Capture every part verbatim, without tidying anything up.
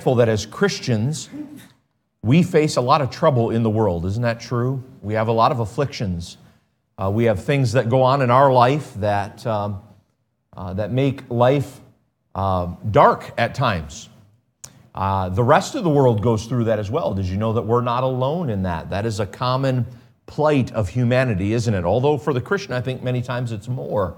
thankful that as Christians, we face a lot of trouble in the world. Isn't that true? We have a lot of afflictions. Uh, we have things that go on in our life that, um, uh, that make life uh, dark at times. Uh, the rest of the world goes through that as well. Did you know that we're not alone in that? That is a common plight of humanity, isn't it? Although for the Christian, I think many times it's more.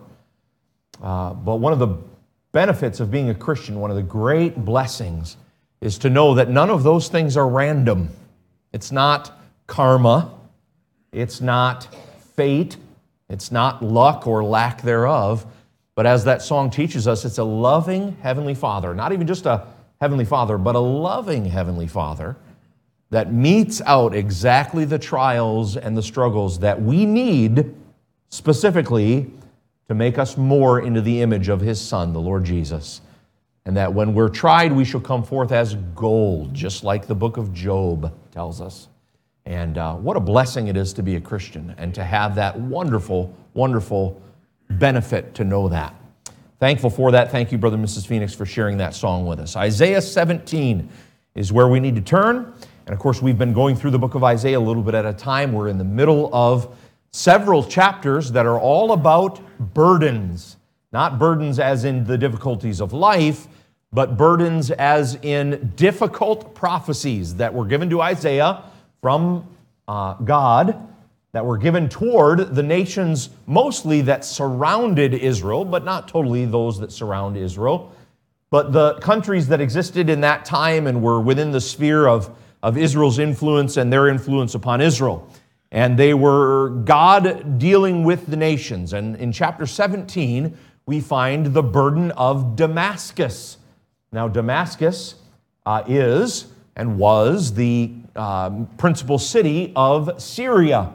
Uh, but one of the benefits of being a Christian, one of the great blessings, is to know that none of those things are random. It's not karma. It's not fate. It's not luck or lack thereof. But as that song teaches us, it's a loving Heavenly Father. Not even just a Heavenly Father, but a loving Heavenly Father that meets out exactly the trials and the struggles that we need specifically to make us more into the image of His Son, the Lord Jesus. And that when we're tried, we shall come forth as gold, just like the book of Job tells us. And uh, what a blessing it is to be a Christian and to have that wonderful, wonderful benefit to know that. Thankful for that. Thank you, Brother and Missus Phoenix, for sharing that song with us. Isaiah seventeen is where we need to turn. And of course, we've been going through the book of Isaiah a little bit at a time. We're in the middle of several chapters that are all about burdens. Not burdens as in the difficulties of life, but burdens as in difficult prophecies that were given to Isaiah from uh, God, that were given toward the nations mostly that surrounded Israel, but not totally those that surround Israel, but the countries that existed in that time and were within the sphere of, of Israel's influence and their influence upon Israel. And they were God dealing with the nations. And in chapter seventeen, we find the burden of Damascus. Now, Damascus uh, is and was the um, principal city of Syria.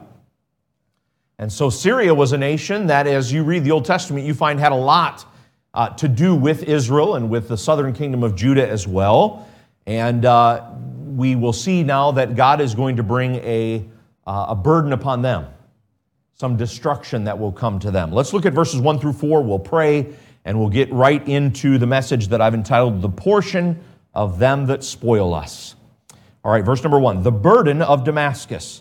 And so Syria was a nation that, as you read the Old Testament, you find had a lot uh, to do with Israel and with the southern kingdom of Judah as well. And uh, we will see now that God is going to bring a, uh, a burden upon them, some destruction that will come to them. Let's look at verses one through four. We'll pray, and we'll get right into the message that I've entitled, The Portion of Them That Spoil Us. All right, verse number one, the burden of Damascus.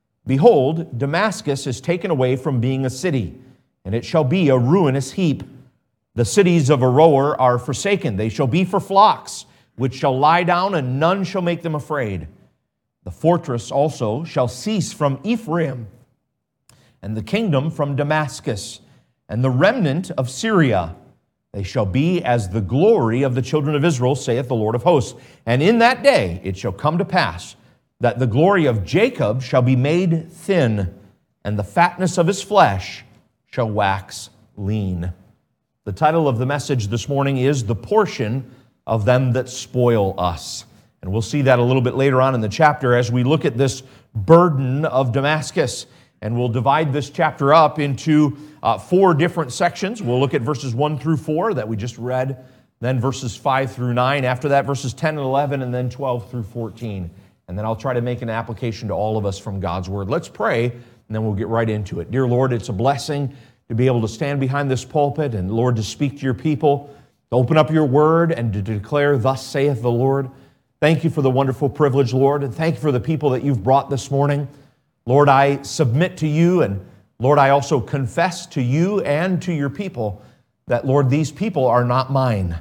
Behold, Damascus is taken away from being a city, and it shall be a ruinous heap. The cities of Aroer are forsaken. They shall be for flocks, which shall lie down, and none shall make them afraid. The fortress also shall cease from Ephraim, and the kingdom from Damascus, and the remnant of Syria. They shall be as the glory of the children of Israel, saith the Lord of hosts. And in that day it shall come to pass that the glory of Jacob shall be made thin, and the fatness of his flesh shall wax lean. The title of the message this morning is The Portion of Them That Spoil Us. And we'll see that a little bit later on in the chapter as we look at this burden of Damascus. And we'll divide this chapter up into uh, four different sections. We'll look at verses one through four that we just read, then verses five through nine. After that, verses ten and eleven, and then twelve through fourteen. And then I'll try to make an application to all of us from God's Word. Let's pray, and then we'll get right into it. Dear Lord, it's a blessing to be able to stand behind this pulpit and, Lord, to speak to your people, to open up your Word and to declare, thus saith the Lord. Thank you for the wonderful privilege, Lord, and thank you for the people that you've brought this morning. Lord, I submit to you, and Lord, I also confess to you and to your people that, Lord, these people are not mine.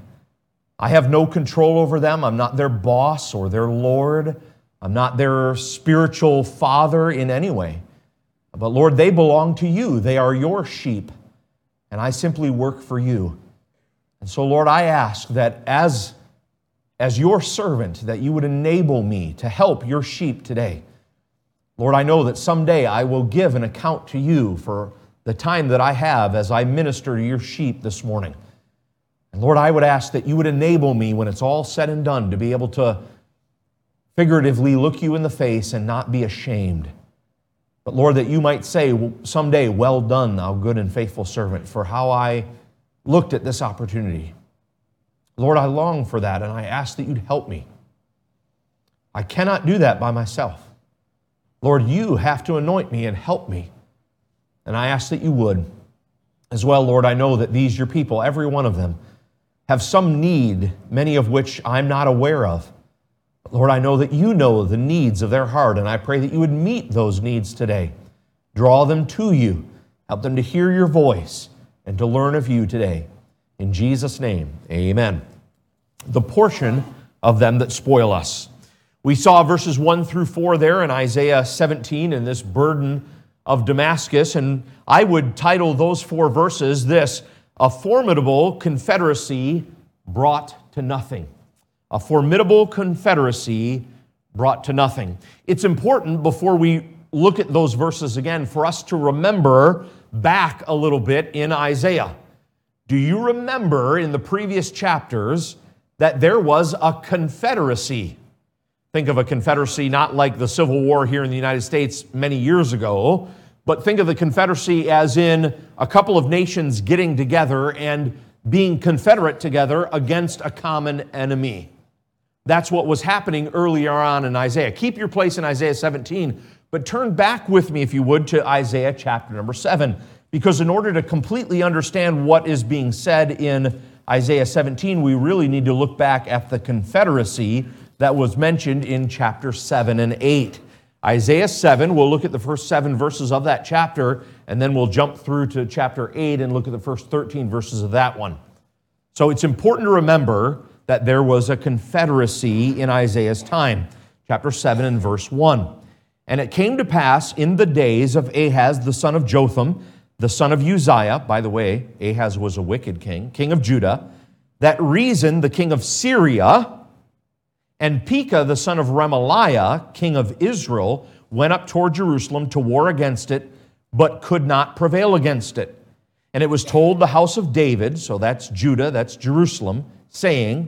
I have no control over them. I'm not their boss or their Lord. I'm not their spiritual father in any way. But Lord, they belong to you. They are your sheep, and I simply work for you. And so, Lord, I ask that as, as your servant, that you would enable me to help your sheep today. Lord, I know that someday I will give an account to you for the time that I have as I minister to your sheep this morning. And Lord, I would ask that you would enable me when it's all said and done to be able to figuratively look you in the face and not be ashamed. But Lord, that you might say someday, well done, thou good and faithful servant, for how I looked at this opportunity. Lord, I long for that, and I ask that you'd help me. I cannot do that by myself. Lord, you have to anoint me and help me. And I ask that you would. As well, Lord, I know that these, your people, every one of them, have some need, many of which I'm not aware of. Lord, I know that you know the needs of their heart, and I pray that you would meet those needs today. Draw them to you. Help them to hear your voice and to learn of you today. In Jesus' name, amen. The portion of them that spoil us. We saw verses one through four there in Isaiah seventeen in this burden of Damascus, and I would title those four verses this, a formidable confederacy brought to nothing. A formidable confederacy brought to nothing. It's important before we look at those verses again for us to remember back a little bit in Isaiah. Do you remember in the previous chapters that there was a confederacy? Think of a confederacy not like the Civil War here in the United States many years ago, but think of the confederacy as in a couple of nations getting together and being confederate together against a common enemy. That's what was happening earlier on in Isaiah. Keep your place in Isaiah seventeen, but turn back with me, if you would, to Isaiah chapter number seven, because in order to completely understand what is being said in Isaiah seventeen, we really need to look back at the confederacy that was mentioned in chapter seven and eight. Isaiah seven, we'll look at the first seven verses of that chapter, and then we'll jump through to chapter eight and look at the first thirteen verses of that one. So it's important to remember that there was a confederacy in Isaiah's time. Chapter seven and verse one. And it came to pass in the days of Ahaz, the son of Jotham, the son of Uzziah, by the way, Ahaz was a wicked king, king of Judah, that Rezin, the king of Syria, and Pekah, the son of Remaliah, king of Israel, went up toward Jerusalem to war against it, but could not prevail against it. And it was told the house of David, so that's Judah, that's Jerusalem, saying,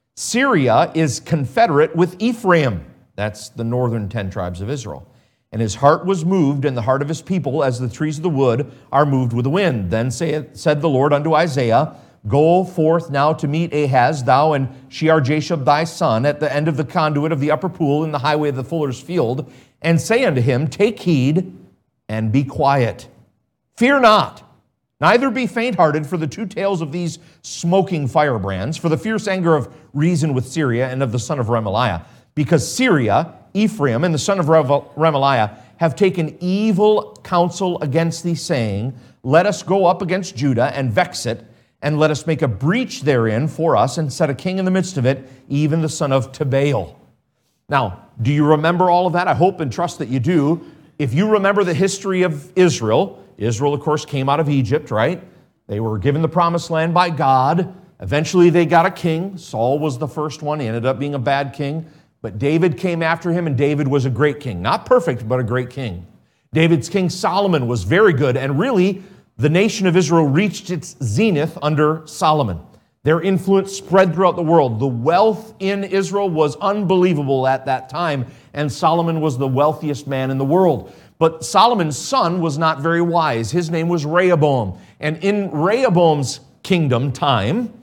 Syria is confederate with Ephraim. That's the northern ten tribes of Israel. And his heart was moved, and the heart of his people, as the trees of the wood are moved with the wind. Then said the Lord unto Isaiah, Go forth now to meet Ahaz, thou and Shear-Jashub thy son, at the end of the conduit of the upper pool in the highway of the fuller's field, and say unto him, Take heed and be quiet. Fear not, neither be faint-hearted for the two tails of these smoking firebrands, for the fierce anger of Rezin with Syria and of the son of Remaliah, because Syria, Ephraim, and the son of Remaliah have taken evil counsel against thee, saying, Let us go up against Judah and vex it, and let us make a breach therein for us, and set a king in the midst of it, even the son of Tabeel. Now, do you remember all of that? I hope and trust that you do. If you remember the history of Israel, Israel, of course, came out of Egypt, right? They were given the promised land by God. Eventually, they got a king. Saul was the first one. He ended up being a bad king. But David came after him, and David was a great king. Not perfect, but a great king. David's king Solomon was very good, and really, the nation of Israel reached its zenith under Solomon. Their influence spread throughout the world. The wealth in Israel was unbelievable at that time, and Solomon was the wealthiest man in the world. But Solomon's son was not very wise. His name was Rehoboam. And in Rehoboam's kingdom time,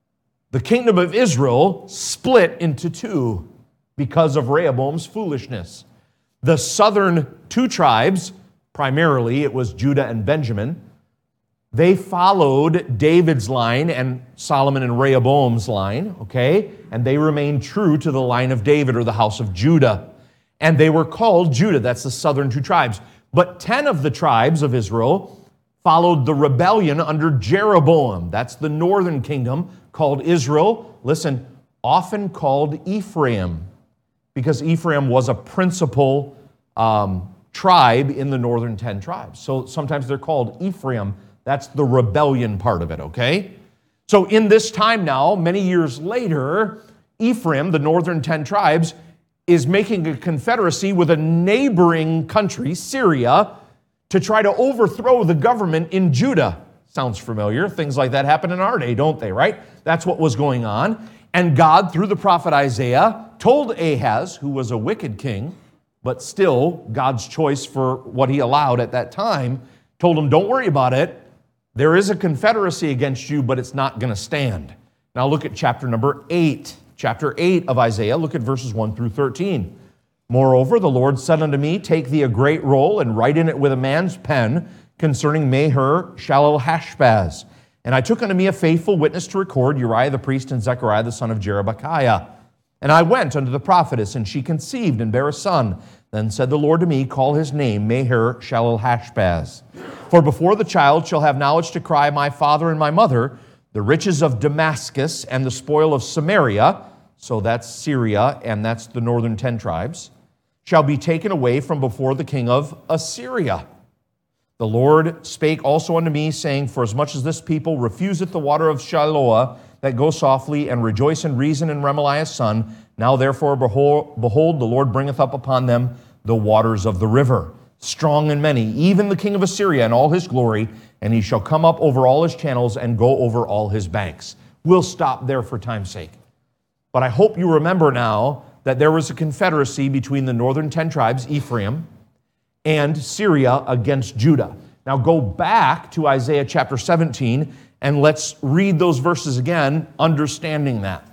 the kingdom of Israel split into two because of Rehoboam's foolishness. The southern two tribes, primarily it was Judah and Benjamin, they followed David's line and Solomon and Rehoboam's line, okay? And they remained true to the line of David or the house of Judah. And they were called Judah, that's the southern two tribes. But ten of the tribes of Israel followed the rebellion under Jeroboam. That's the northern kingdom called Israel. Listen, often called Ephraim, because Ephraim was a principal um, tribe in the northern ten tribes. So sometimes they're called Ephraim. That's the rebellion part of it, okay? So in this time now, many years later, Ephraim, the northern ten tribes, is making a confederacy with a neighboring country, Syria, to try to overthrow the government in Judah. Sounds familiar. Things like that happen in our day, don't they, right? That's what was going on. And God, through the prophet Isaiah, told Ahaz, who was a wicked king, but still God's choice for what he allowed at that time, told him, don't worry about it. There is a confederacy against you, but it's not going to stand. Now look at chapter number eight. Chapter eight of Isaiah, look at verses one through thirteen. Moreover, the Lord said unto me, Take thee a great roll, and write in it with a man's pen concerning Maher-shalal-Hashbaz. And I took unto me a faithful witness to record Uriah the priest and Zechariah the son of Jerebekiah. And I went unto the prophetess, and she conceived and bare a son. Then said the Lord to me, call his name Maher-shalal-hash-baz. For before the child shall have knowledge to cry, my father and my mother, the riches of Damascus and the spoil of Samaria, so that's Syria, and that's the northern ten tribes, shall be taken away from before the king of Assyria. The Lord spake also unto me, saying, for as much as this people refuseth the water of Shiloah, that go softly, and rejoice in Rezin and Remaliah's son, now therefore, behold, behold, the Lord bringeth up upon them the waters of the river, strong and many, even the king of Assyria and all his glory, and he shall come up over all his channels and go over all his banks. We'll stop there for time's sake. But I hope you remember now that there was a confederacy between the northern ten tribes, Ephraim, and Syria against Judah. Now go back to Isaiah chapter seventeen, and let's read those verses again, understanding that.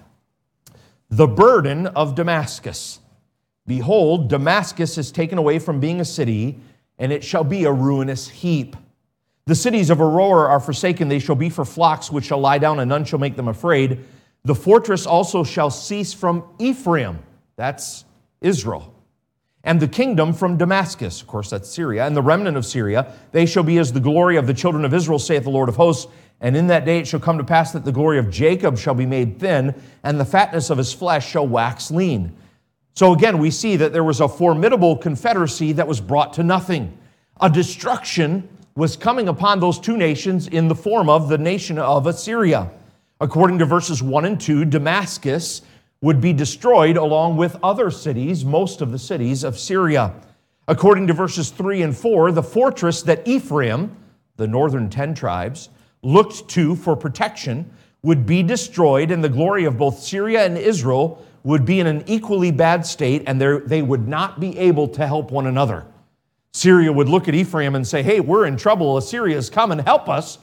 The burden of Damascus. Behold, Damascus is taken away from being a city, and it shall be a ruinous heap. The cities of Aurora are forsaken, they shall be for flocks which shall lie down, and none shall make them afraid. The fortress also shall cease from Ephraim, that's Israel, and the kingdom from Damascus, of course that's Syria, and the remnant of Syria, they shall be as the glory of the children of Israel, saith the Lord of hosts. And in that day it shall come to pass that the glory of Jacob shall be made thin, and the fatness of his flesh shall wax lean. So again, we see that there was a formidable confederacy that was brought to nothing. A destruction was coming upon those two nations in the form of the nation of Assyria. According to verses one and two, Damascus would be destroyed along with other cities, most of the cities of Syria. According to verses three and four, the fortress that Ephraim, the northern ten tribes, looked to for protection would be destroyed, and the glory of both Syria and Israel would be in an equally bad state, and they would not be able to help one another. Syria would look at Ephraim and say, hey, we're in trouble. Assyria has come and help us.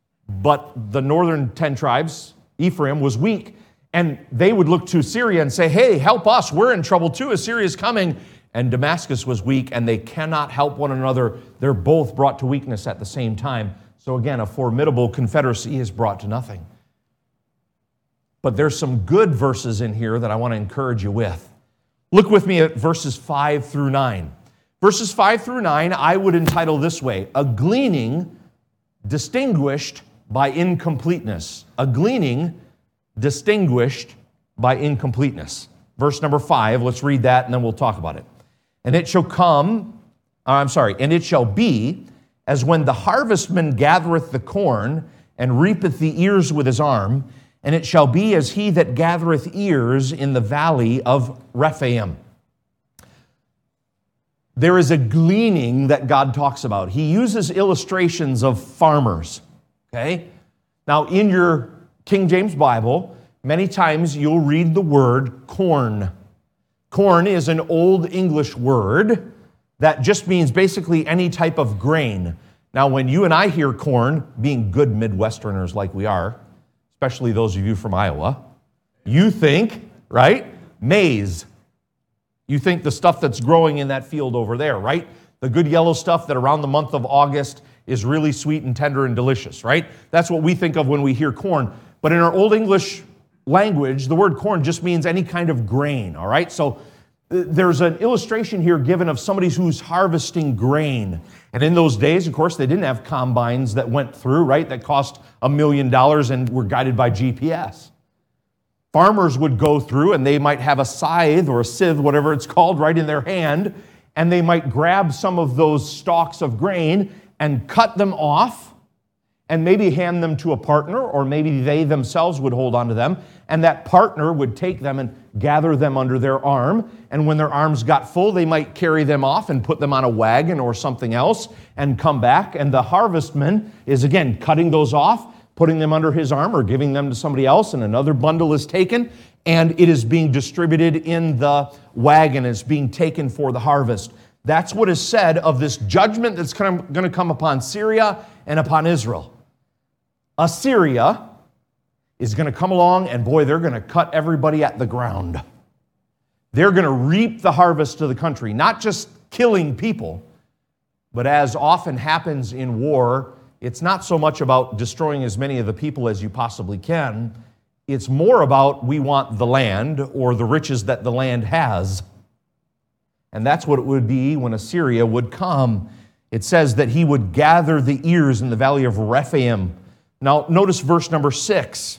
But the northern ten tribes, Ephraim, was weak. And they would look to Syria and say, hey, help us. We're in trouble too. Assyria is coming. And Damascus was weak, and they cannot help one another. They're both brought to weakness at the same time. So again, a formidable confederacy is brought to nothing. But there's some good verses in here that I want to encourage you with. Look with me at verses five through nine. Verses five through nine, I would entitle this way, a gleaning distinguished by incompleteness. A gleaning distinguished by incompleteness. Verse number five, let's read that and then we'll talk about it. And it shall come, uh, I'm sorry, and it shall be as when the harvestman gathereth the corn and reapeth the ears with his arm, and it shall be as he that gathereth ears in the valley of Rephaim. There is a gleaning that God talks about. He uses illustrations of farmers, okay? Now, in your King James Bible, many times you'll read the word corn. Corn is an Old English word that just means basically any type of grain. Now, when you and I hear corn, being good Midwesterners like we are, especially those of you from Iowa, you think, right, maize. You think the stuff that's growing in that field over there, right? The good yellow stuff that around the month of August is really sweet and tender and delicious, right? That's what we think of when we hear corn. But in our Old English language, the word corn just means any kind of grain, all right? So there's an illustration here given of somebody who's harvesting grain. And in those days, of course, they didn't have combines that went through, right, that cost a million dollars and were guided by G P S. Farmers would go through and they might have a scythe or a sieve, whatever it's called, right in their hand, and they might grab some of those stalks of grain and cut them off and maybe hand them to a partner, or maybe they themselves would hold on to them, and that partner would take them and gather them under their arm, and when their arms got full, they might carry them off and put them on a wagon or something else and come back, and the harvestman is again cutting those off, putting them under his arm or giving them to somebody else, and another bundle is taken, and it is being distributed in the wagon. It's being taken for the harvest. That's what is said of this judgment that's going to come upon Syria and upon Israel. Assyria is going to come along, and boy, they're going to cut everybody at the ground. They're going to reap the harvest of the country, not just killing people, but as often happens in war, it's not so much about destroying as many of the people as you possibly can. It's more about we want the land or the riches that the land has. And that's what it would be when Assyria would come. It says that he would gather the ears in the valley of Rephaim. Now, notice verse number six.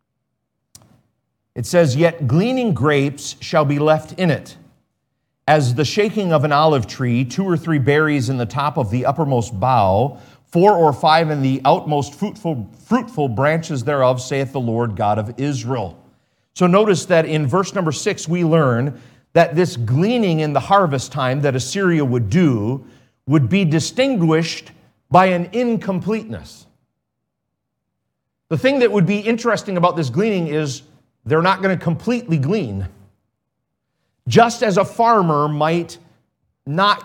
It says, "Yet gleaning grapes shall be left in it, as the shaking of an olive tree, two or three berries in the top of the uppermost bough, four or five in the outmost fruitful, fruitful branches thereof, saith the Lord God of Israel." So notice that in verse number six, we learn that this gleaning in the harvest time that Assyria would do would be distinguished by an incompleteness. The thing that would be interesting about this gleaning is they're not going to completely glean. Just as a farmer might not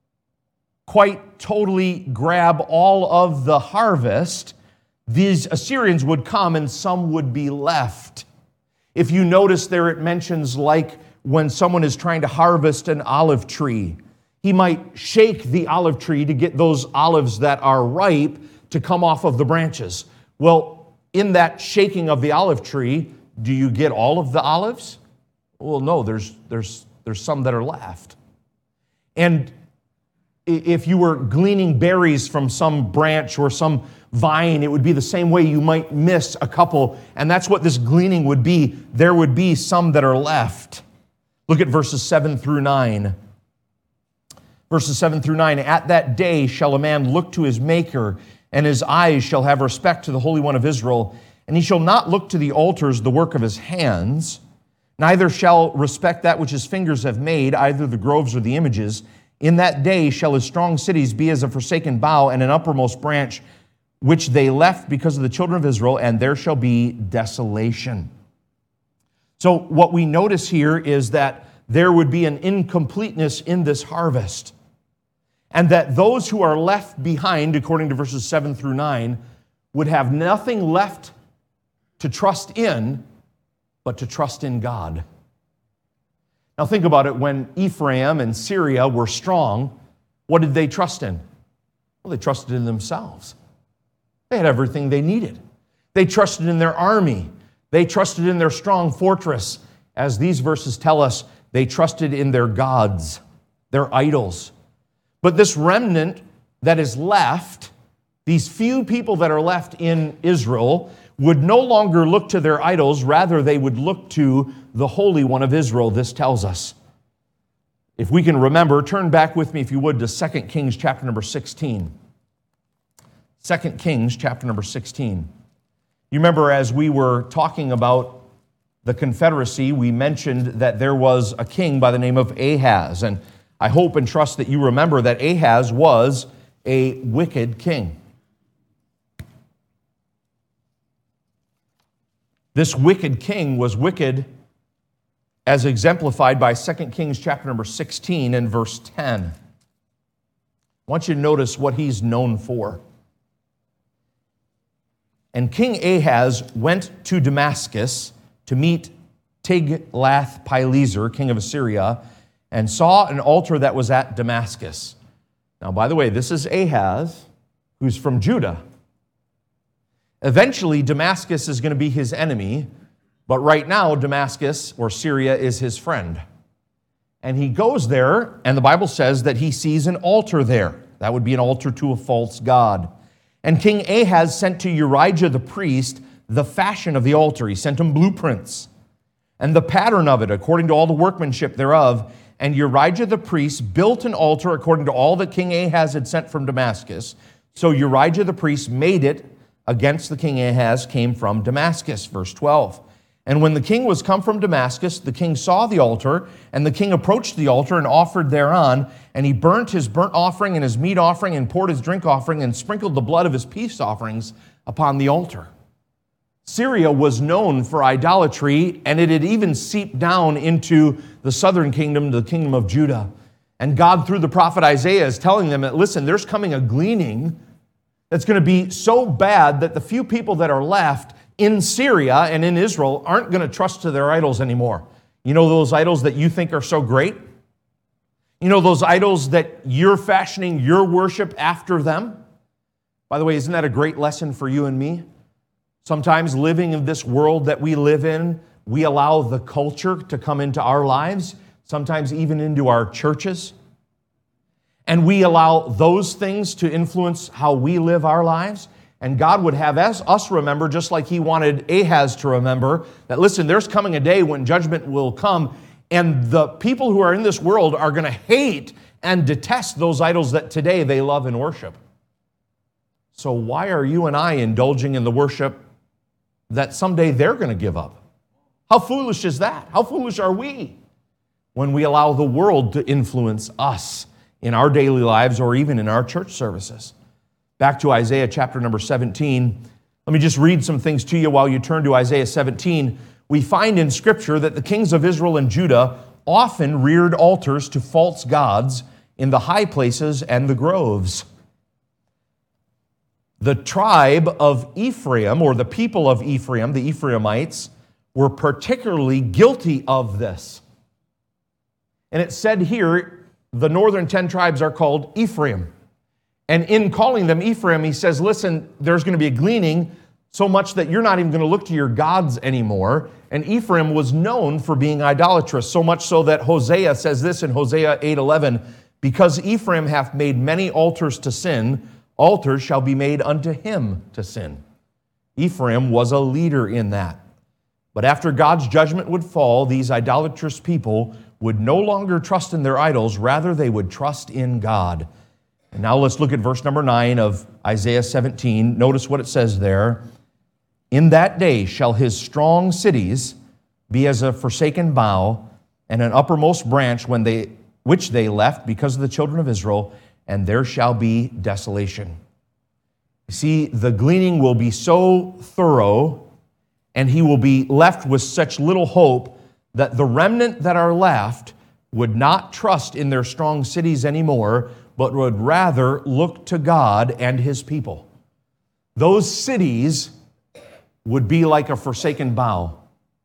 quite totally grab all of the harvest, these Assyrians would come and some would be left. If you notice there, it mentions like when someone is trying to harvest an olive tree. He might shake the olive tree to get those olives that are ripe to come off of the branches. Well, in that shaking of the olive tree, do you get all of the olives? Well, no, there's, there's, there's some that are left. And if you were gleaning berries from some branch or some vine, it would be the same way. You might miss a couple, and that's what this gleaning would be. There would be some that are left. Look at verses seven through nine. Verses seven through nine, "At that day shall a man look to his Maker, and his eyes shall have respect to the Holy One of Israel, and he shall not look to the altars, the work of his hands, neither shall respect that which his fingers have made, either the groves or the images. In that day shall his strong cities be as a forsaken bough and an uppermost branch, which they left because of the children of Israel, and there shall be desolation." So what we notice here is that there would be an incompleteness in this harvest, and that those who are left behind, according to verses seven through nine, would have nothing left to trust in but to trust in God. Now think about it. When Ephraim and Syria were strong, what did they trust in? Well, they trusted in themselves. They had everything they needed. They trusted in their army. They trusted in their strong fortress. As these verses tell us, they trusted in their gods, their idols. But this remnant that is left, these few people that are left in Israel, would no longer look to their idols. Rather, they would look to the Holy One of Israel, this tells us. If we can remember, turn back with me, if you would, to Second Kings chapter number sixteen. Second Kings chapter number sixteen. You remember as we were talking about the Confederacy, we mentioned that there was a king by the name of Ahaz. And I hope and trust that you remember that Ahaz was a wicked king. This wicked king was wicked as exemplified by Second Kings chapter number sixteen and verse ten. I want you to notice what he's known for. "And King Ahaz went to Damascus to meet Tiglath-Pileser, king of Assyria, and saw an altar that was at Damascus." Now, by the way, this is Ahaz, who's from Judah. Eventually, Damascus is going to be his enemy, but right now, Damascus, or Syria, is his friend. And he goes there, and the Bible says that he sees an altar there. That would be an altar to a false god. And King Ahaz sent to Urijah the priest the fashion of the altar. He sent him blueprints and the pattern of it according to all the workmanship thereof. And Urijah the priest built an altar according to all that King Ahaz had sent from Damascus. So Urijah the priest made it against the king Ahaz came from Damascus. Verse twelve. "And when the king was come from Damascus, the king saw the altar, and the king approached the altar and offered thereon, and he burnt his burnt offering and his meat offering and poured his drink offering and sprinkled the blood of his peace offerings upon the altar." Syria was known for idolatry, and it had even seeped down into the southern kingdom, the kingdom of Judah. And God, through the prophet Isaiah, is telling them that, listen, there's coming a gleaning that's going to be so bad that the few people that are left in Syria and in Israel aren't going to trust to their idols anymore. You know those idols that you think are so great? You know those idols that you're fashioning your worship after them? By the way, isn't that a great lesson for you and me? Sometimes living in this world that we live in, we allow the culture to come into our lives, sometimes even into our churches. And we allow those things to influence how we live our lives. And God would have us, us remember, just like He wanted Ahaz to remember, that listen, there's coming a day when judgment will come, and the people who are in this world are going to hate and detest those idols that today they love and worship. So why are you and I indulging in the worship that someday they're going to give up? How foolish is that? How foolish are we when we allow the world to influence us in our daily lives or even in our church services? Back to Isaiah chapter number seventeen. Let me just read some things to you while you turn to Isaiah seventeen. We find in Scripture that the kings of Israel and Judah often reared altars to false gods in the high places and the groves. The tribe of Ephraim, or the people of Ephraim, the Ephraimites, were particularly guilty of this. And it said here, the northern ten tribes are called Ephraim. And in calling them Ephraim, he says, listen, there's going to be a gleaning so much that you're not even going to look to your gods anymore. And Ephraim was known for being idolatrous, so much so that Hosea says this in Hosea eight eleven, because Ephraim hath made many altars to sin, altars shall be made unto him to sin. Ephraim was a leader in that. But after God's judgment would fall, these idolatrous people would no longer trust in their idols, rather they would trust in God. And now let's look at verse number nine of Isaiah seventeen. Notice what it says there. In that day shall his strong cities be as a forsaken bough, and an uppermost branch when they, which they left because of the children of Israel, and there shall be desolation. You see, the gleaning will be so thorough, and he will be left with such little hope that the remnant that are left would not trust in their strong cities anymore, but would rather look to God and His people. Those cities would be like a forsaken bough.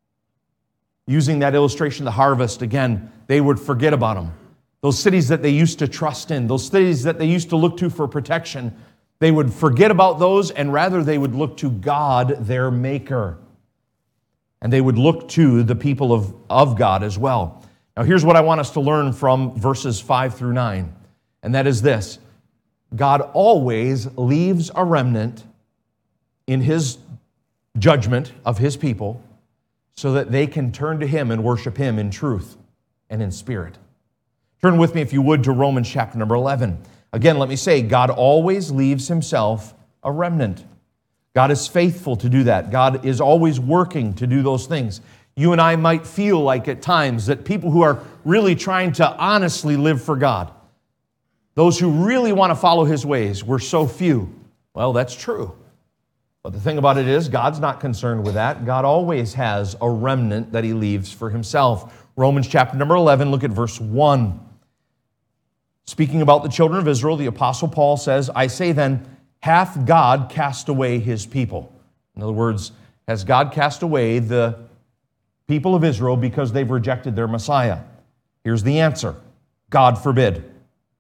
Using that illustration, the harvest, again, they would forget about them. Those cities that they used to trust in, those cities that they used to look to for protection, they would forget about those, and rather they would look to God, their Maker. And they would look to the people of, of God as well. Now here's what I want us to learn from verses five through nine. And that is this: God always leaves a remnant in His judgment of His people so that they can turn to Him and worship Him in truth and in spirit. Turn with me, if you would, to Romans chapter number eleven. Again, let me say, God always leaves Himself a remnant. God is faithful to do that. God is always working to do those things. You and I might feel like at times that people who are really trying to honestly live for God, those who really want to follow His ways, we're so few. Well, that's true. But the thing about it is, God's not concerned with that. God always has a remnant that He leaves for Himself. Romans chapter number eleven, look at verse one. Speaking about the children of Israel, the Apostle Paul says, I say then, hath God cast away His people? In other words, has God cast away the people of Israel because they've rejected their Messiah? Here's the answer: God forbid.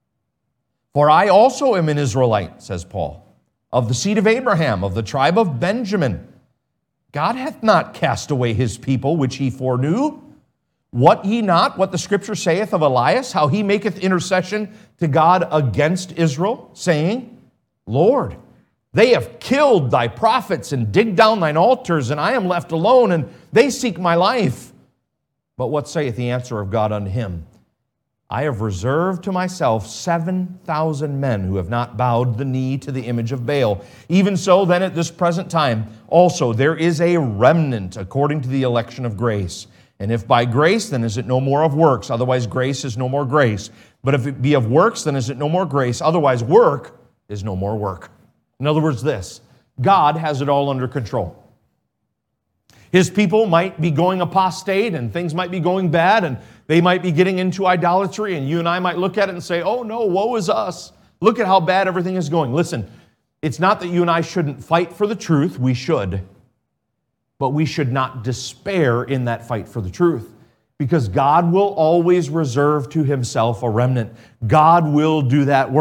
For I also am an Israelite, says Paul, of the seed of Abraham, of the tribe of Benjamin. God hath not cast away His people, which He foreknew. Wot ye not what the Scripture saith of Elias, how he maketh intercession to God against Israel, saying, Lord, they have killed thy prophets and digged down thine altars, and I am left alone, and they seek my life. But what saith the answer of God unto him? I have reserved to myself seven thousand men who have not bowed the knee to the image of Baal. Even so, then at this present time, also there is a remnant according to the election of grace. And if by grace, then is it no more of works, otherwise grace is no more grace. But if it be of works, then is it no more grace, otherwise work is no more work. In other words, this: God has it all under control. His people might be going apostate, and things might be going bad, and they might be getting into idolatry, and you and I might look at it and say, oh no, woe is us. Look at how bad everything is going. Listen, it's not that you and I shouldn't fight for the truth. We should. But we should not despair in that fight for the truth, because God will always reserve to Himself a remnant. God will do that work.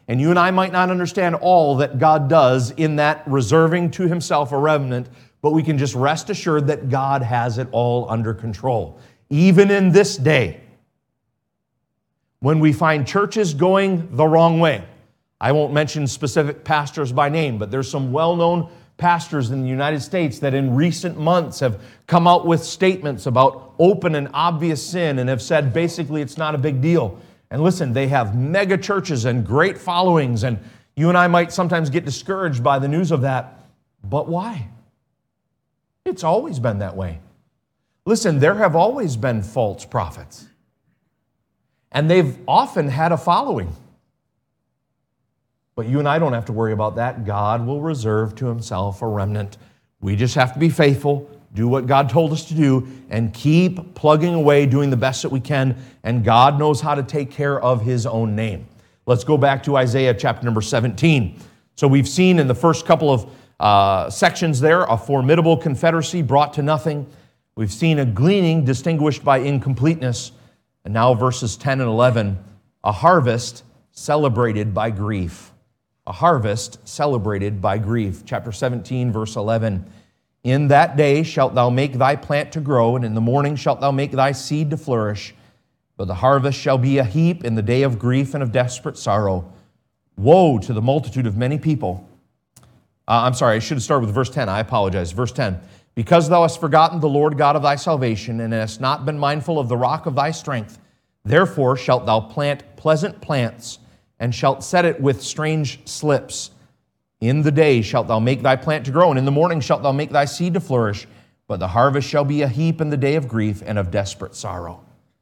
And you and I might not understand all that God does in that reserving to himself a remnant, but we can just rest assured that God has it all under control. Even in this day, when we find churches going the wrong way, I won't mention specific pastors by name, but there's some well-known pastors in the United States that in recent months have come out with statements about open and obvious sin and have said basically it's not a big deal. And listen, they have mega churches and great followings, and you and I might sometimes get discouraged by the news of that. But why? It's always been that way. Listen, there have always been false prophets, and they've often had a following. But you and I don't have to worry about that. God will reserve to himself a remnant. We just have to be faithful, do what God told us to do, and keep plugging away, doing the best that we can, and God knows how to take care of his own name. Let's go back to Isaiah chapter number seventeen. So we've seen in the first couple of uh, sections there a formidable confederacy brought to nothing. We've seen a gleaning distinguished by incompleteness. And now verses ten and eleven, a harvest celebrated by grief. A harvest celebrated by grief. Chapter seventeen, verse eleven. In that day shalt thou make thy plant to grow, and in the morning shalt thou make thy seed to flourish. But the harvest shall be a heap in the day of grief and of desperate sorrow. Woe to the multitude of many people. Uh, I'm sorry, I should have started with verse ten. I apologize. Verse ten. Because thou hast forgotten the Lord God of thy salvation, and hast not been mindful of the rock of thy strength, therefore shalt thou plant pleasant plants, and shalt set it with strange slips. In the day shalt thou make thy plant to grow, and in the morning shalt thou make thy seed to flourish, but the harvest shall be a heap in the day of grief and of desperate sorrow.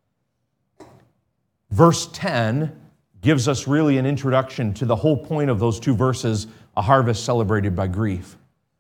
Verse ten gives us really an introduction to the whole point of those two verses, a harvest celebrated by grief.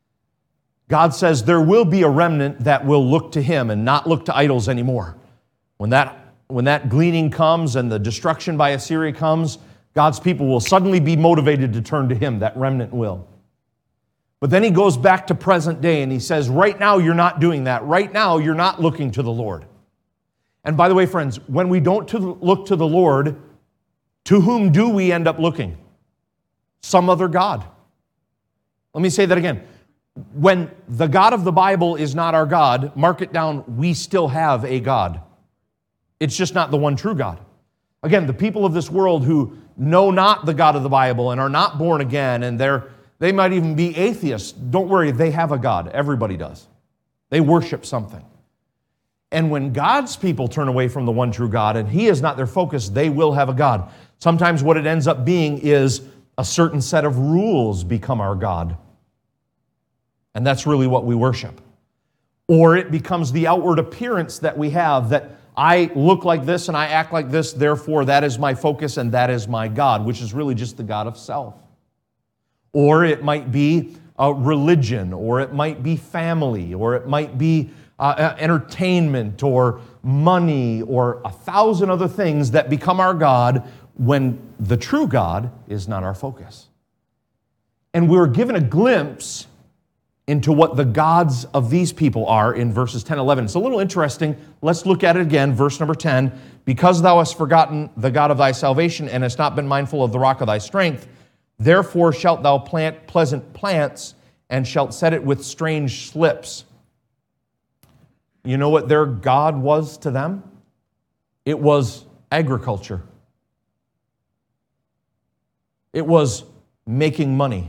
God says there will be a remnant that will look to him and not look to idols anymore. When that, when that gleaning comes and the destruction by Assyria comes, God's people will suddenly be motivated to turn to him. That remnant will. But then he goes back to present day and he says, right now you're not doing that. Right now you're not looking to the Lord. And by the way, friends, when we don't to look to the Lord, to whom do we end up looking? Some other God. Let me say that again. When the God of the Bible is not our God, mark it down, we still have a God. It's just not the one true God. Again, the people of this world who know not the God of the Bible and are not born again, and they're, they might even be atheists, don't worry, they have a God. Everybody does. They worship something. And when God's people turn away from the one true God and he is not their focus, they will have a God. Sometimes what it ends up being is a certain set of rules become our God. And that's really what we worship. Or it becomes the outward appearance that we have, that I look like this and I act like this, therefore that is my focus and that is my God, which is really just the God of self. Or it might be a religion, or it might be family, or it might be uh, entertainment, or money, or a thousand other things that become our God when the true God is not our focus. And we're given a glimpse into what the gods of these people are in verses ten and eleven. It's a little interesting. Let's look at it again, verse number ten. Because thou hast forgotten the God of thy salvation, and hast not been mindful of the rock of thy strength, therefore shalt thou plant pleasant plants, and shalt set it with strange slips. You know what their God was to them? It was agriculture. It was making money.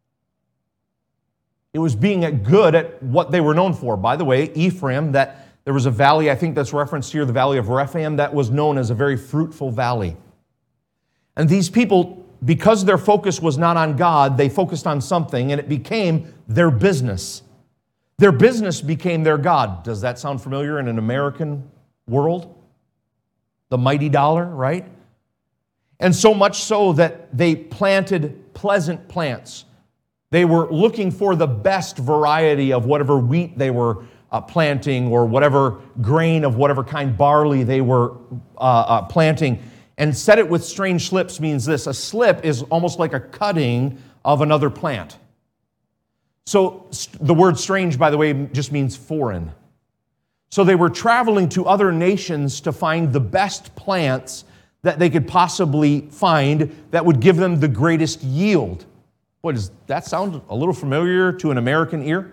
It was being good at what they were known for. By the way, Ephraim, that there was a valley, I think that's referenced here, the valley of Rephaim, that was known as a very fruitful valley. And these people, because their focus was not on God, they focused on something, and it became their business. Their business became their God. Does that sound familiar in an American world? The mighty dollar, right? And so much so that they planted pleasant plants. They were looking for the best variety of whatever wheat they were uh, planting, or whatever grain of whatever kind barley they were uh, uh, planting, and set it with strange slips means this. A slip is almost like a cutting of another plant. So the word strange, by the way, just means foreign. So they were traveling to other nations to find the best plants that they could possibly find that would give them the greatest yield. Boy, does that sound a little familiar to an American ear?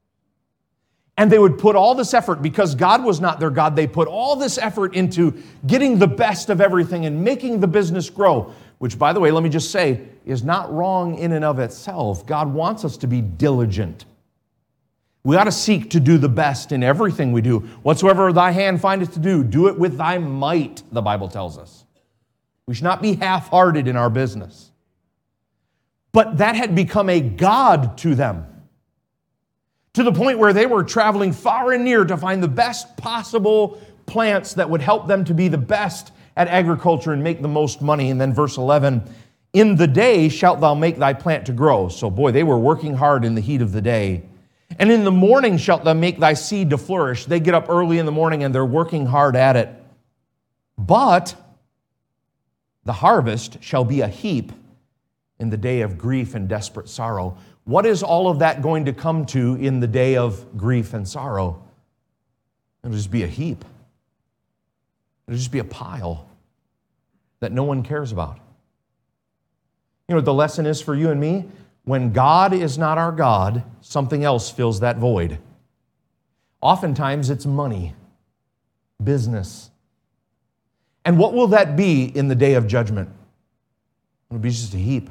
And they would put all this effort, because God was not their God, they put all this effort into getting the best of everything and making the business grow, which, by the way, let me just say, is not wrong in and of itself. God wants us to be diligent. We ought to seek to do the best in everything we do. Whatsoever thy hand findeth to do, do it with thy might, the Bible tells us. We should not be half-hearted in our business. But that had become a god to them, to the point where they were traveling far and near to find the best possible plants that would help them to be the best at agriculture and make the most money. And then verse eleven, in the day shalt thou make thy plant to grow. So boy, they were working hard in the heat of the day. And in the morning shalt thou make thy seed to flourish. They get up early in the morning and they're working hard at it. But the harvest shall be a heap in the day of grief and desperate sorrow. What is all of that going to come to in the day of grief and sorrow? It'll just be a heap. It'll just be a pile that no one cares about. You know what the lesson is for you and me? When God is not our God, something else fills that void. Oftentimes it's money, business. And what will that be in the day of judgment? It'll be just a heap.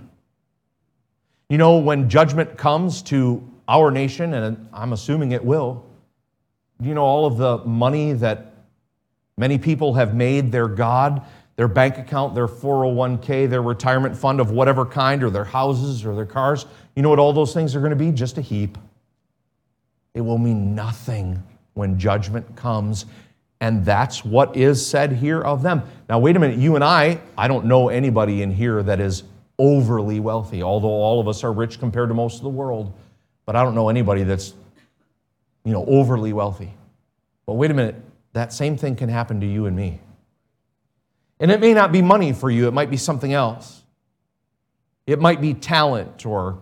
You know, when judgment comes to our nation, and I'm assuming it will, you know, all of the money that many people have made their God, their bank account, their four oh one k, their retirement fund of whatever kind, or their houses or their cars, you know what all those things are going to be? Just a heap. It will mean nothing when judgment comes. And that's what is said here of them. Now, wait a minute. You and I, I don't know anybody in here that is overly wealthy, although all of us are rich compared to most of the world. But I don't know anybody that's, you know, overly wealthy. But wait a minute. That same thing can happen to you and me. And it may not be money for you. It might be something else. It might be talent or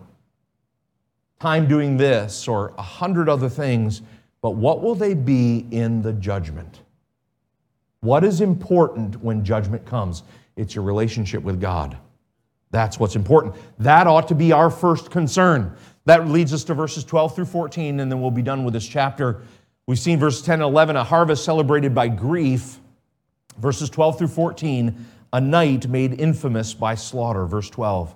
time doing this or a hundred other things. But what will they be in the judgment? What is important when judgment comes? It's your relationship with God. That's what's important. That ought to be our first concern. That leads us to verses twelve through fourteen, and then we'll be done with this chapter. We've seen verses ten and eleven, a harvest celebrated by grief. Verses twelve through fourteen, a night made infamous by slaughter. Verse twelve,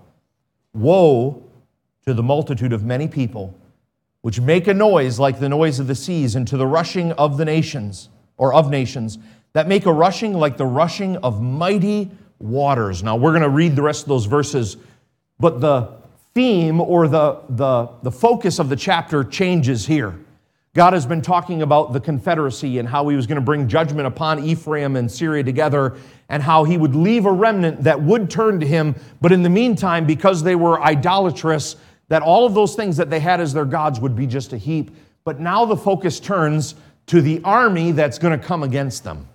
woe to the multitude of many people, which make a noise like the noise of the seas, and to the rushing of the nations, or of nations, that make a rushing like the rushing of mighty waters. Now, we're going to read the rest of those verses, but the theme or the, the, the focus of the chapter changes here. God has been talking about the confederacy and how he was going to bring judgment upon Ephraim and Syria together, and how he would leave a remnant that would turn to him, but in the meantime, because they were idolatrous, that all of those things that they had as their gods would be just a heap. But now the focus turns to the army that's going to come against them,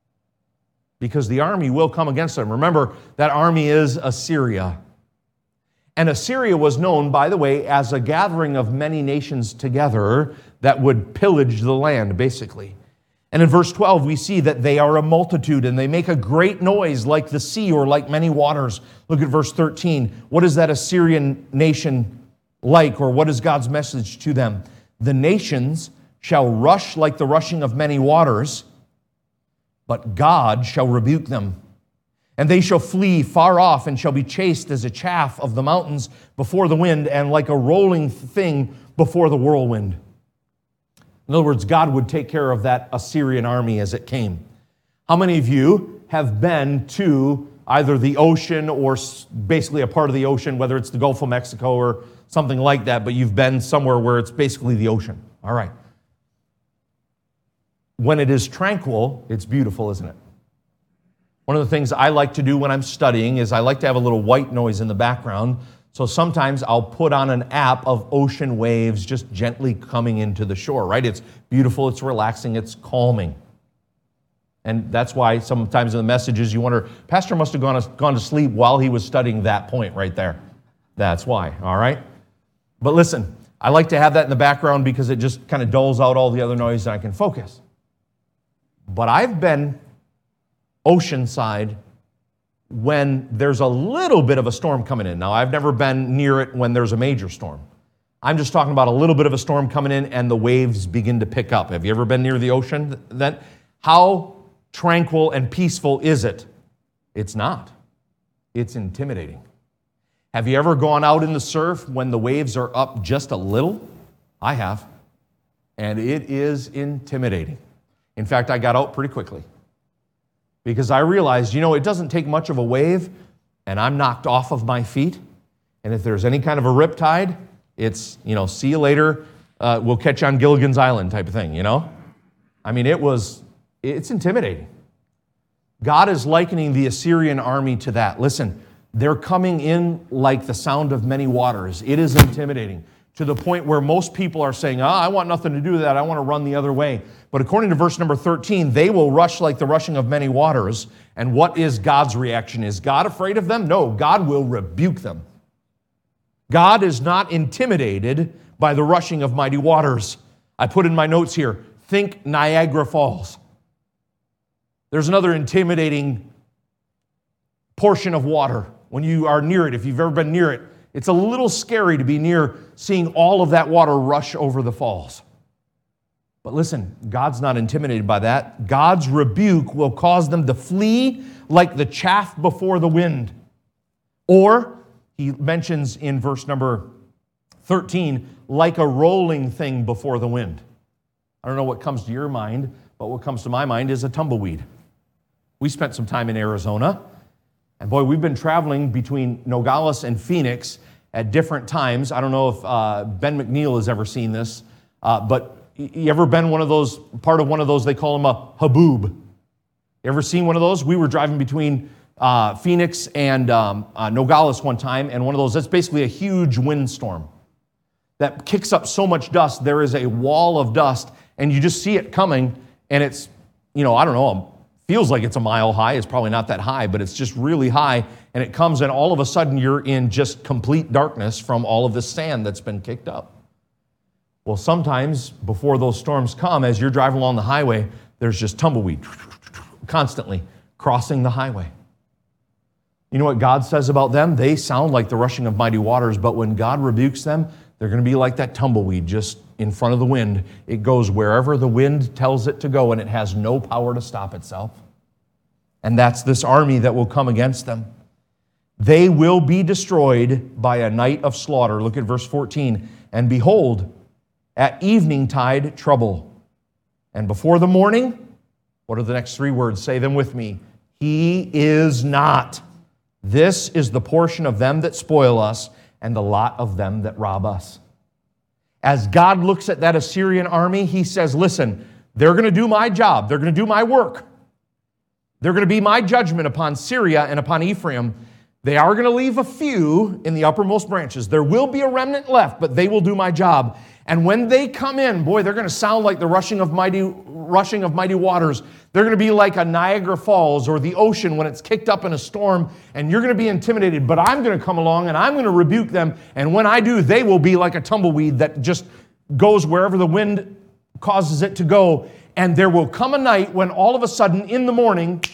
because the army will come against them. Remember, that army is Assyria. And Assyria was known, by the way, as a gathering of many nations together that would pillage the land, basically. And in verse twelve, we see that they are a multitude, and they make a great noise like the sea or like many waters. Look at verse thirteen. What is that Assyrian nation like, or what is God's message to them? The nations shall rush like the rushing of many waters, but God shall rebuke them. And they shall flee far off, and shall be chased as a chaff of the mountains before the wind, and like a rolling thing before the whirlwind. In other words, God would take care of that Assyrian army as it came. How many of you have been to either the ocean or basically a part of the ocean, whether it's the Gulf of Mexico or something like that, but you've been somewhere where it's basically the ocean? All right. When it is tranquil, it's beautiful, isn't it? One of the things I like to do when I'm studying is I like to have a little white noise in the background. So sometimes I'll put on an app of ocean waves just gently coming into the shore, right? It's beautiful, it's relaxing, it's calming. And that's why sometimes in the messages you wonder, Pastor must have gone to, gone to sleep while he was studying that point right there. That's why, all right? But listen, I like to have that in the background because it just kind of dulls out all the other noise and I can focus. But I've been oceanside when there's a little bit of a storm coming in. Now, I've never been near it when there's a major storm. I'm just talking about a little bit of a storm coming in and the waves begin to pick up. Have you ever been near the ocean? Then how tranquil and peaceful is it? It's not. It's intimidating. Have you ever gone out in the surf when the waves are up just a little? I have. And it is intimidating. In fact, I got out pretty quickly because I realized, you know, it doesn't take much of a wave and I'm knocked off of my feet. And if there's any kind of a riptide, it's, you know, see you later, uh, we'll catch you on Gilligan's Island type of thing, you know? I mean, it was, it's intimidating. God is likening the Assyrian army to that. Listen, they're coming in like the sound of many waters. It is intimidating to the point where most people are saying, oh, I want nothing to do with that. I want to run the other way. But according to verse number thirteen, they will rush like the rushing of many waters. And what is God's reaction? Is God afraid of them? No, God will rebuke them. God is not intimidated by the rushing of mighty waters. I put in my notes here, think Niagara Falls. There's another intimidating portion of water when you are near it. If you've ever been near it, it's a little scary to be near seeing all of that water rush over the falls. But listen, God's not intimidated by that. God's rebuke will cause them to flee like the chaff before the wind. Or, he mentions in verse number thirteen, like a rolling thing before the wind. I don't know what comes to your mind, but what comes to my mind is a tumbleweed. We spent some time in Arizona, and boy, we've been traveling between Nogales and Phoenix at different times. I don't know if uh, Ben McNeil has ever seen this, uh, but you ever been one of those, part of one of those, they call them a haboob. You ever seen one of those? We were driving between uh, Phoenix and um, uh, Nogales one time, and one of those, that's basically a huge windstorm that kicks up so much dust, there is a wall of dust, and you just see it coming, and it's, you know, I don't know, feels like it's a mile high. It's probably not that high, but it's just really high, and it comes, and all of a sudden you're in just complete darkness from all of the sand that's been kicked up. Well, sometimes before those storms come, as you're driving along the highway, there's just tumbleweed constantly crossing the highway. You know what God says about them? They sound like the rushing of mighty waters, but when God rebukes them, they're going to be like that tumbleweed just in front of the wind. It goes wherever the wind tells it to go, and it has no power to stop itself. And that's this army that will come against them. They will be destroyed by a night of slaughter. Look at verse fourteen. And behold, at evening tide, trouble. And before the morning, what are the next three words? Say them with me. He is not. This is the portion of them that spoil us, and the lot of them that rob us. As God looks at that Assyrian army, he says, listen, they're going to do my job. They're going to do my work. They're going to be my judgment upon Syria and upon Ephraim. They are going to leave a few in the uppermost branches. There will be a remnant left, but they will do my job. And when they come in, boy, they're going to sound like the rushing of mighty, rushing of mighty waters. They're going to be like a Niagara Falls or the ocean when it's kicked up in a storm, and you're going to be intimidated, but I'm going to come along and I'm going to rebuke them, and when I do, they will be like a tumbleweed that just goes wherever the wind causes it to go, and there will come a night when all of a sudden in the morning,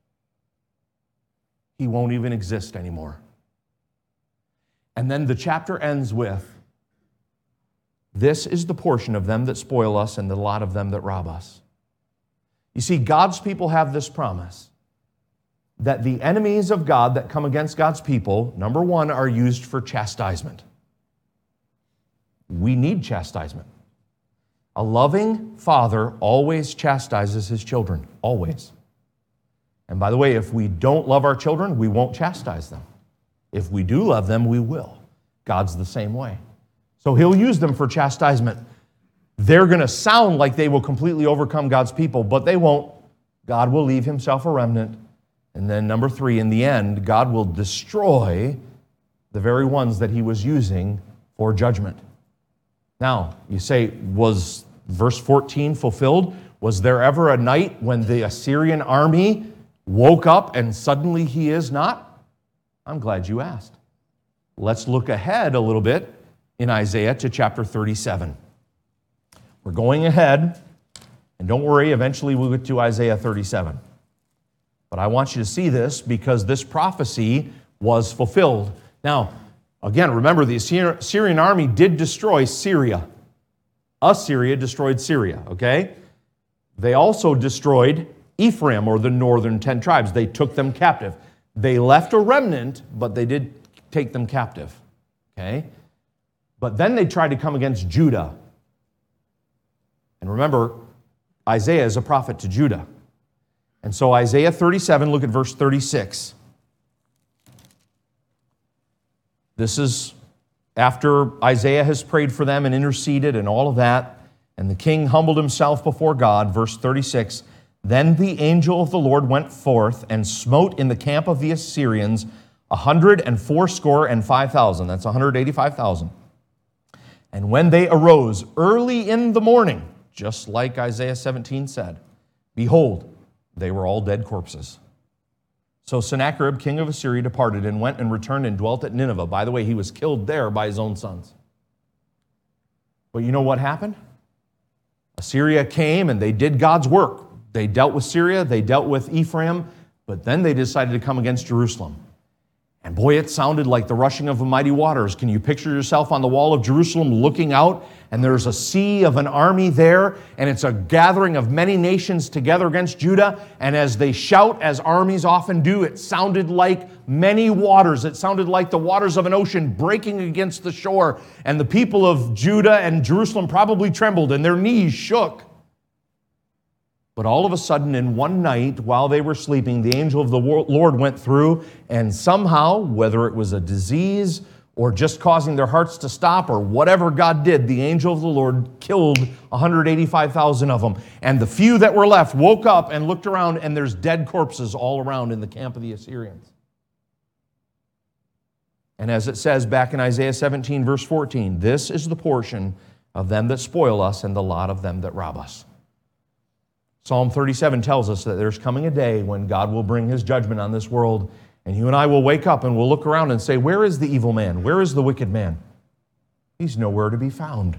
he won't even exist anymore. And then the chapter ends with, this is the portion of them that spoil us and the lot of them that rob us. You see, God's people have this promise that the enemies of God that come against God's people, number one, are used for chastisement. We need chastisement. A loving father always chastises his children, always. And by the way, if we don't love our children, we won't chastise them. If we do love them, we will. God's the same way. So he'll use them for chastisement. They're going to sound like they will completely overcome God's people, but they won't. God will leave himself a remnant. And then number three, in the end, God will destroy the very ones that he was using for judgment. Now, you say, was verse fourteen fulfilled? Was there ever a night when the Assyrian army woke up and suddenly he is not? I'm glad you asked. Let's look ahead a little bit in Isaiah to chapter thirty-seven. We're going ahead, and don't worry, eventually we'll get to Isaiah thirty-seven. But I want you to see this because this prophecy was fulfilled. Now, again, remember the Syrian army did destroy Syria. Assyria destroyed Syria, okay? They also destroyed Ephraim, or the northern ten tribes. They took them captive. They left a remnant, but they did take them captive, okay? But then they tried to come against Judah. And remember, Isaiah is a prophet to Judah. And so Isaiah thirty-seven, look at verse thirty-six. This is after Isaiah has prayed for them and interceded and all of that, and the king humbled himself before God. Verse thirty-six, then the angel of the Lord went forth and smote in the camp of the Assyrians a hundred and fourscore and five thousand. That's one hundred eighty-five thousand. And when they arose early in the morning, just like Isaiah seventeen said, behold, they were all dead corpses. So Sennacherib, king of Assyria, departed and went and returned and dwelt at Nineveh. By the way, he was killed there by his own sons. But you know what happened? Assyria came and they did God's work. They dealt with Syria, they dealt with Ephraim, but then they decided to come against Jerusalem. And boy, it sounded like the rushing of mighty waters. Can you picture yourself on the wall of Jerusalem looking out, and there's a sea of an army there, and it's a gathering of many nations together against Judah, and as they shout, as armies often do, it sounded like many waters. It sounded like the waters of an ocean breaking against the shore, and the people of Judah and Jerusalem probably trembled, and their knees shook. But all of a sudden, in one night, while they were sleeping, the angel of the Lord went through, and somehow, whether it was a disease or just causing their hearts to stop or whatever God did, the angel of the Lord killed one hundred eighty-five thousand of them. And the few that were left woke up and looked around, and there's dead corpses all around in the camp of the Assyrians. And as it says back in Isaiah seventeen, verse fourteen, this is the portion of them that spoil us and the lot of them that rob us. Psalm thirty-seven tells us that there's coming a day when God will bring his judgment on this world, and you and I will wake up and we'll look around and say, where is the evil man? Where is the wicked man? He's nowhere to be found.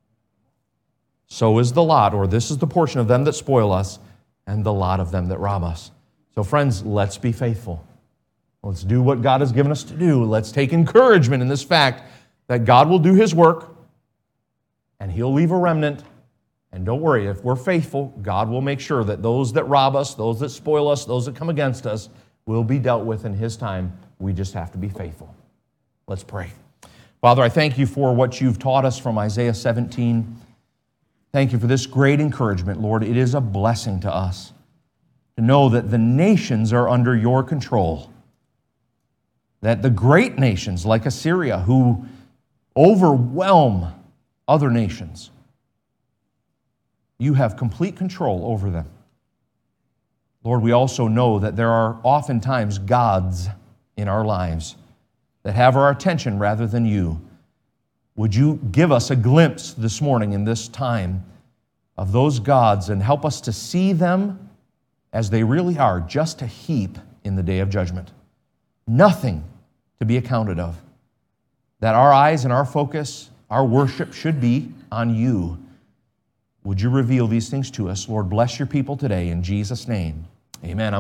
So is the lot, or this is the portion of them that spoil us, and the lot of them that rob us. So friends, let's be faithful. Let's do what God has given us to do. Let's take encouragement in this fact that God will do his work, and he'll leave a remnant. And don't worry, if we're faithful, God will make sure that those that rob us, those that spoil us, those that come against us, will be dealt with in his time. We just have to be faithful. Let's pray. Father, I thank you for what you've taught us from Isaiah seventeen. Thank you for this great encouragement, Lord. It is a blessing to us to know that the nations are under your control, that the great nations like Assyria, who overwhelm other nations, you have complete control over them. Lord, we also know that there are oftentimes gods in our lives that have our attention rather than you. Would you give us a glimpse this morning in this time of those gods and help us to see them as they really are, just a heap in the day of judgment. Nothing to be accounted of. That our eyes and our focus, our worship should be on you. Would you reveal these things to us? Lord, bless your people today in Jesus' name. Amen.